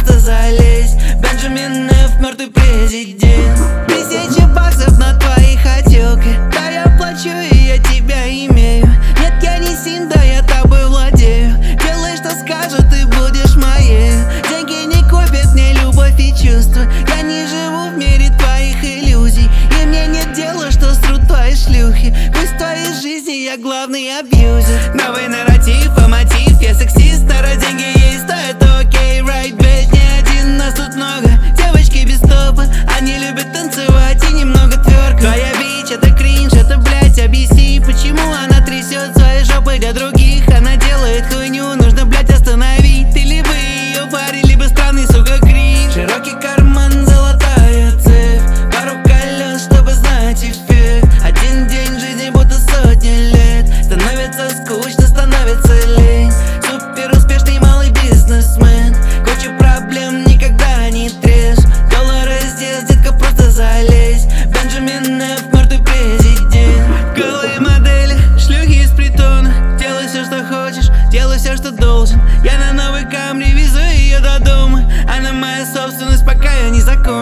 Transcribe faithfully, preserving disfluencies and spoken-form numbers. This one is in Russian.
просто залезь. Бенджамин Ф, мертвый президент. Тысячи баксов на твои хотелки. Да, я плачу и я тебя имею. Нет, я не сим, да я тобой владею. Делай, что скажут, ты будешь моей. Деньги не купят мне любовь и чувства. Я не живу в мире твоих иллюзий. И мне нет дела, что срут твои шлюхи. Пусть в твоей жизни я главный абьюзер. Новый нарратив, а мотив, я сексист. На раз деньги есть, то это окей, right, bitch. Не один, нас тут много, девочки без топа. Они любят танцевать и немного тверк. Твоя бич, это кринж, это, блять, объясни, почему она трясет своей жопой для других. Она делает хуйню, нужно, блять, остановить. Ты либо ее парень, либо странный, сука, кринж. Широкий карман, золотая цепь, пару колес, чтобы знать эффект. Один день жизни будто сотни лет. Становится скучно, становится лень. Супер успешный малый бизнесмен. Куча проблем, никогда не трешь. Доллары здесь, детка, просто залезь. Бенджамин Ф, мертвый президент. Голые модели, шлюхи из притона. Делай все, что хочешь, делай все, что должен. Я на новой Камри везу ее до дома. Она моя собственность, пока я не закончен.